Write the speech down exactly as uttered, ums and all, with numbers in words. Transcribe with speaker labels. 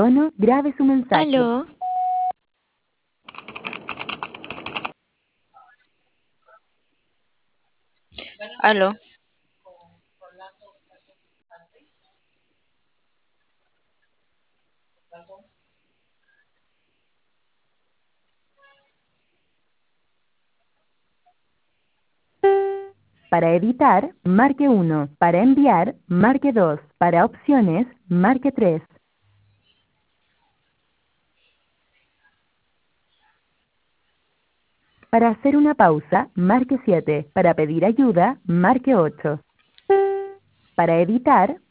Speaker 1: tono, grabe su mensaje.
Speaker 2: Aló. Aló.
Speaker 1: Para editar, marque uno. Para enviar, marque dos. Para opciones, marque tres. Para hacer una pausa, marque siete. Para pedir ayuda, marque ocho. Para editar,